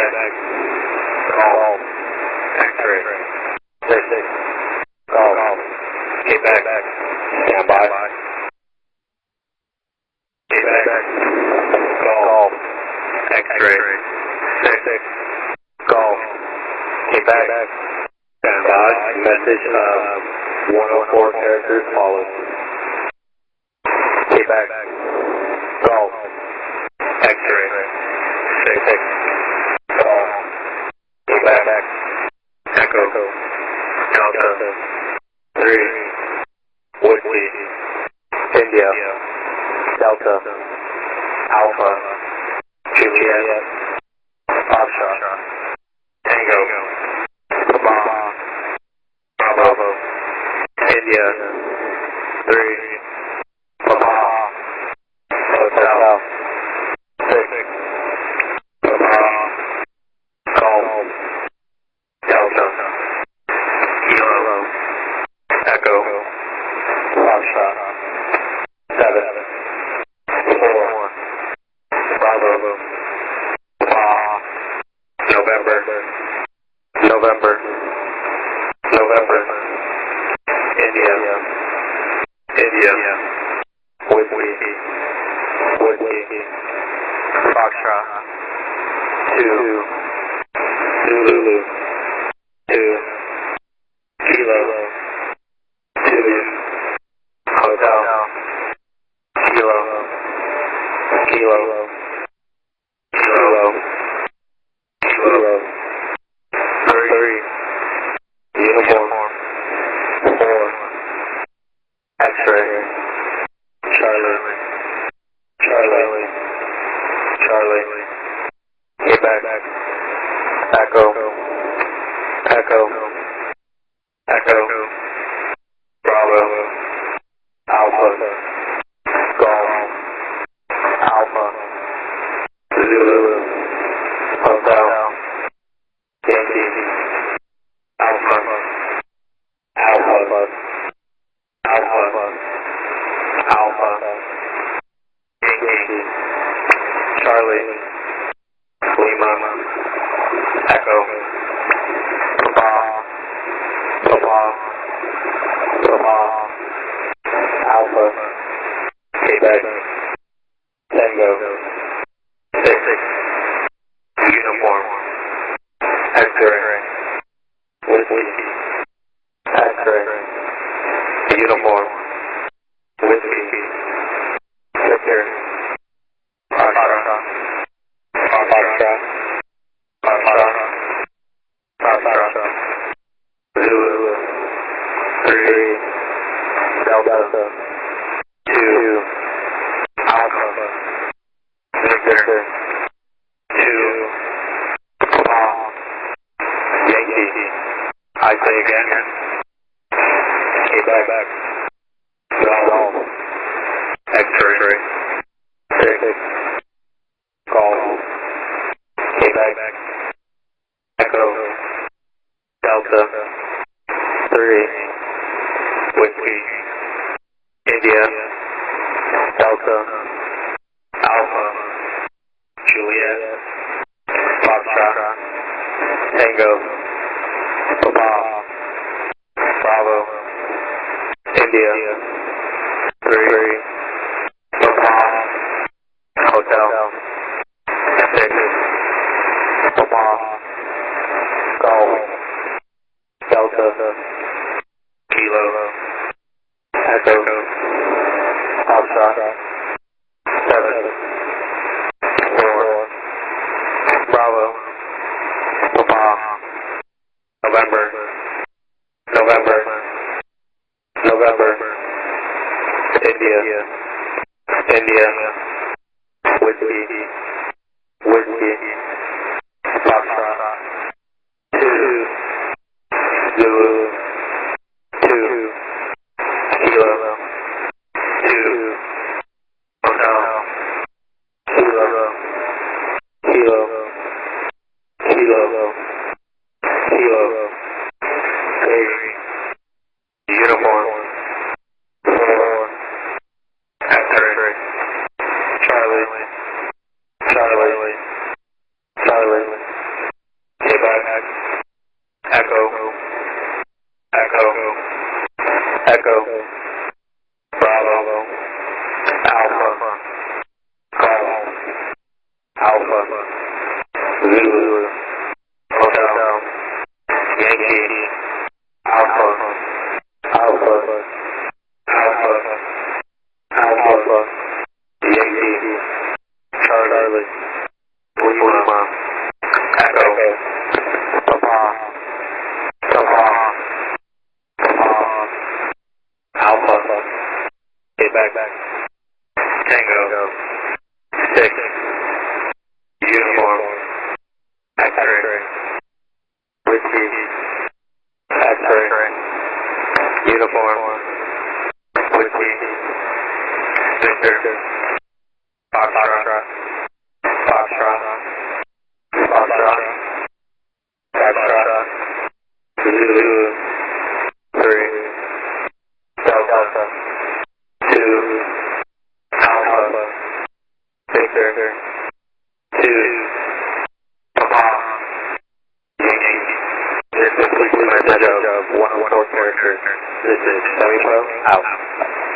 Golf. X-ray. 6. Golf. Quebec. Stand by. Quebec. Golf. X-ray. 6. Golf. Quebec. Stand by. Message of 104 characters follows. Quebec. Golf. X-ray. 6. Golf. Quebec. Echo. Delta. 3. Whiskey. India. Delta. Alpha. Juliet. Foxtrot. Tango. Papa. Bravo. India. 3. Papa. Hotel. 6. Papa. Golf. Delta. Kilo. Echo. Foxtrot. 7. 4. Bravo. Papa. November. India. Whiskey. Foxtrot. 2. Zulu. 2. Kilo. 2. Hotel. Kilo. 3. Uniform. 4. X-ray. Charlie. Quebec. Echo. Bravo. Alpha. Golf. Alpha. Zulu. Hotel. Yankee. Alpha. Yankee. Charlie. Lima. Echo. Papa. Alpha. Quebec. Tango. 6. Uniform. X-ray. Whiskey. X-ray. Uniform. Whiskey. Victor. Foxtrot. Zulu. 3. Delta. 2. Alpha. Victor. 2. Papa. Yankee. I say again. Quebec. Golf. X-ray. 6. Golf. Quebec. Echo. Delta. 3. Whiskey. India. Delta. Alpha. Juliet. Foxtrot. Tango. Papa. Bravo. India. 3. Papa. Hotel. 6. Papa. Golf. Delta. Kilo. Echo. Foxtrot. 7. 4. Bravo. Papa. November. India. Whiskey. Foxtrot. 2. Zulu. 2. Kilo. 2. Hotel. Kilo. 3. Uniform. 4. X-ray. Charlie. Alpha, Zulu, Hotel, Yankee, Alpha, Alpha, Alpha, Alpha, Yankee, Charlie, Lima, Echo, Papa, Papa, Papa, Alpha, Quebec, Tango, 6, Uniform, X-ray, Whiskey, X-ray, Uniform, Whiskey, Victor, Foxtrot, Foxtrot, Foxtrot, Foxtrot, Zulu, 3, Delta, 2, Alpha, Victor, 2, Papa, Yankee. This is a message of 104 characters. This is Semi-Pro, out.